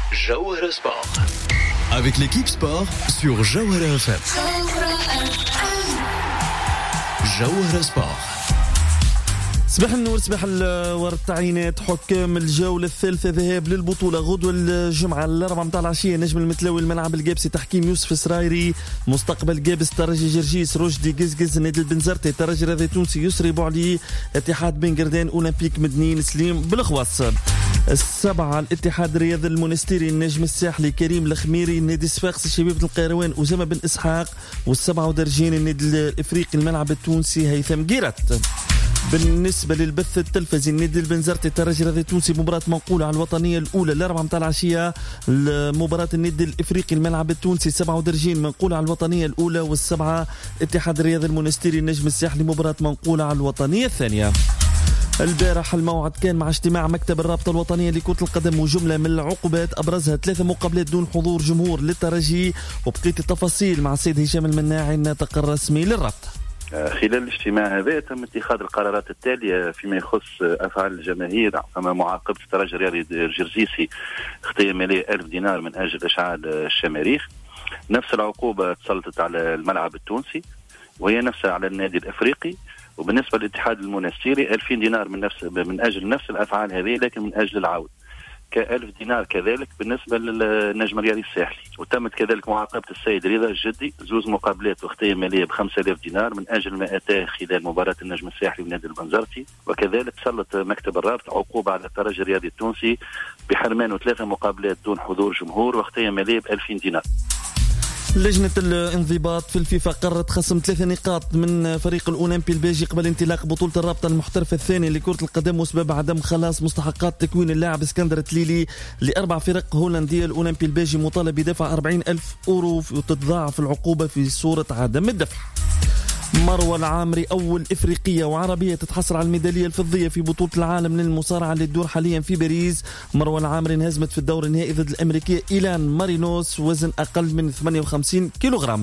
Jawahara Sport. Avec l'équipe sport sur Jawahara FM. Jawahara Sport. صباح النور، صباح الورد. تعيينات حكام الجولة الثالثة ذهاب للبطولة غدوة الجمعة 4 متاع العشية. نجم المتلاوي الملعب القابسي تحكيم يوسف سرايري. مستقبل قابس ترجي جرجيس رشدي قزقز. نادي البنزرتي ترجي رياضي تونسي يسري بوعلي. اتحاد بن قردان أولمبيك مدنين سليم بالخواص. 7 الاتحاد الرياضي المونستيري النجم الساحلي كريم الخميري. نادي صفاقس شبيبة القيروان أسامة بن إسحاق. والسبعة ودرجين النادي الإفريقي الملعب التونسي هيثم جيرات. بالنسبة للبث التلفزي النادي البنزرتي ترجي رياضي تونسي مباراة منقولة على الوطنية الأولى 4 متاع العشية. مباراة النادي الإفريقي الملعب التونسي 7 درجين منقولة على الوطنية الأولى. والسبعة اتحاد الرياضي المونستيري النجم الساحلي مباراة منقولة على الوطنية الثانية. البارح الموعد كان مع اجتماع مكتب الرابطة الوطنية لكرة القدم وجملة من العقوبات أبرزها 3 مقابلات دون حضور جمهور للترجي. وبقية التفاصيل مع السيد هشام المناعي الناطق الرسمي للرابطة. خلال الاجتماع هذا تم اتخاذ القرارات التالية فيما يخص أفعال الجماهير. أما معاقبة الترجي الرياضي الجرجيسي خطية مالية 1000 دينار من أجل إشعال الشماريخ. نفس العقوبة تسلطت على الملعب التونسي وهي نفسها على النادي الأفريقي. وبالنسبة للاتحاد المونستيري 2000 دينار من أجل نفس الأفعال هذه لكن من أجل العود. 1000 دينار كذلك بالنسبة للنجم الرياضي الساحلي. وتمت كذلك معاقبة السيد رضا الجدي 2 مقابلات وخطية مالية ب5000 دينار من أجل ما أتاه خلال مباراة النجم الساحلي ونادي البنزرتي. وكذلك سلط مكتب الرابطة عقوبة على الترجي الرياضي التونسي بحرمان 3 مقابلات دون حضور جمهور وخطية مالية ب2000 دينار. لجنة الانضباط في الفيفا قررت خصم 3 نقاط من فريق الأولمبي البيجي قبل انطلاق بطولة الرابطة المحترفة الثانية لكرة القدم وسبب عدم خلاص مستحقات تكوين اللاعب اسكندر تليلي ل4 فرق هولندية. الأولمبي البيجي مطالب بدفع 40,000 أورو وتتضاعف العقوبة في صورة عدم الدفع. مروة العامري أول إفريقية وعربية تتحصل على الميدالية الفضية في بطولة العالم للمصارعة اللي تدور حاليا في باريس. مروة العامري انهزمت في الدور النهائي ضد الأمريكية إيلان مارينوس وزن أقل من 58 كيلوغرام.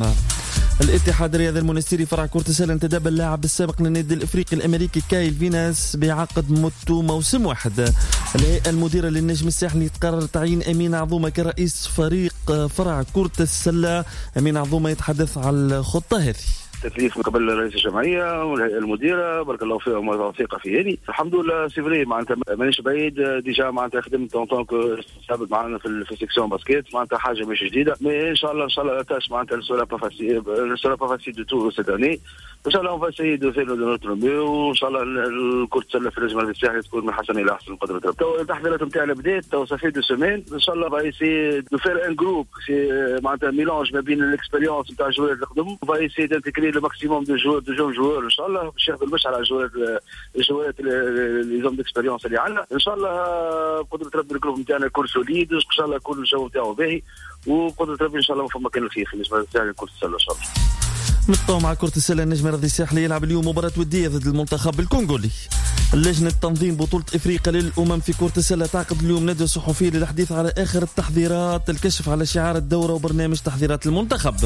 الاتحاد الرياضي المونستيري فرع كرة السلة انتدب اللاعب السابق للنادي الإفريقي الأمريكي كايل فيناس بعقد مدته موسم واحد. الهيئة المديرة للنجم الساحلي تقرر تعيين أمين عظومة كرئيس فريق فرع كرة السلة. أمين عظومة يتحدث على الخطة هذه. تكليف من قبل رئيس الجمعيه والهيئه المديره بارك الله فيهم وثيقه في يدي. الحمد لله سيفري معناتها مانيش بعيد ديجا معناتها خدمت طونك ثابت معنا في السيكسيون باسكيت معناتها حاجه مش جديده. مي ان شاء الله تاش معناتها سولا با فاسيل دو تو سيت اني. ان شاء الله اون فاسي دو فير دو نوتر ميو وان شاء الله الكره السله في النجم الساحلي تكون من حسن الى احسن قدر. تو التحضيرات نتاعنا بدات تو صافي 2 سيمين ان شاء الله بايسي دو فير ان جروب سي معناتها ميلونج ما بين الاكسبيريونس نتاع الجوار اللي خدموا بايسي دانتيكري لو ماكسيموم دو جوار ان شاء الله باش ياخذ المش على الجوارات اللي زوم ديكسبيريونس اللي عندنا. ان شاء الله قدره ربي الجروب نتاعنا يكون سوليد ان شاء الله يكون الجو نتاعو باهي وقدره ربي ان شاء الله ما فما كان الخير بالنسبه للساحل كره السله ان شاء الله. نبقاو مع كرة السلة. النجم الرياضي الساحلي يلعب اليوم مباراة ودية ضد المنتخب الكونغولي. لجنة تنظيم بطولة إفريقيا للأمم في كرة السلة تعقد اليوم ندوة صحفية للحديث على آخر التحضيرات الكشف على شعار الدورة وبرنامج تحضيرات المنتخب.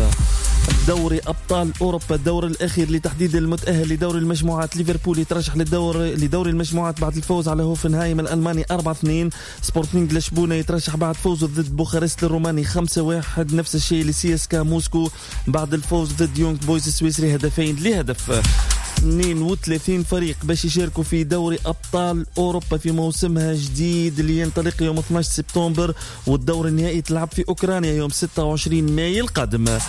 دوري أبطال أوروبا الدور الأخير لتحديد المتأهل لدور المجموعات. ليفربول يترشح لدور المجموعات بعد الفوز على هوفنهايم الألماني 4-2. سبورتينغ لشبونة يترشح بعد فوزه ضد بوخارست الروماني 5-1. نفس الشيء لسياسكا موسكو بعد الفوز ضد يونغ بويز السويسري 2-0. 32 فريق باش يشاركوا في دوري أبطال أوروبا في موسمها جديد اللي ينطلق يوم 12 سبتمبر والدور النهائي تلعب في أوكرانيا يوم 26 ماي القادم.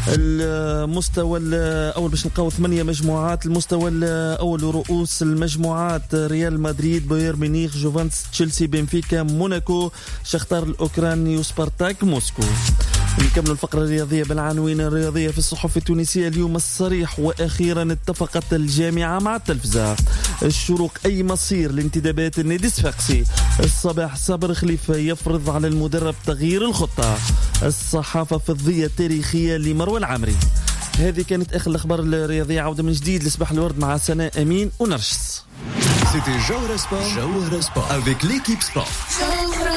المستوى الأول باش نلقاو 8 مجموعات. المستوى الأول رؤوس المجموعات ريال مدريد بايرن ميونخ جوفانتس تشيلسي بنفيكا موناكو شختار الأوكراني وسبارتاك موسكو. نكمل الفقرة الرياضية بالعناوين الرياضية في الصحف التونسية اليوم. الصريح وأخيرا اتفقت الجامعة مع التلفزة. الشروق أي مصير لانتدابات النادي الصفاقسي. الصباح صابر خليفة يفرض على المدرب تغيير الخطة. الصحافة فضية تاريخية لمروة العامري. هذه كانت آخر الأخبار الرياضية. عودة من جديد لصباح الورد مع سناء أمين ونرجس. C'était Jawahara Sport avec l'équipe sport.